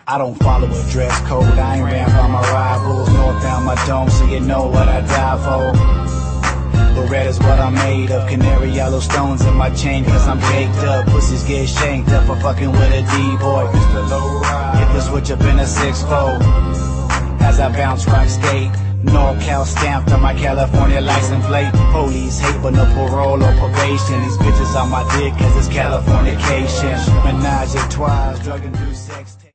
I don't follow a dress code, I ain't ran by my rivals, nor found my dome, so you know what I die for. But red is what I'm made of, canary yellow stones in my chain, cause I'm caked up. Pussies get shanked up for fucking with a D-boy. Mr. Low Ride, hit the switch up in a 6-4. As I bounce, rock, skate, NorCal stamped on my California license plate. Police hate but no parole or probation. These bitches on my dick cause it's Californication. Menage a trois, drug-induced sex.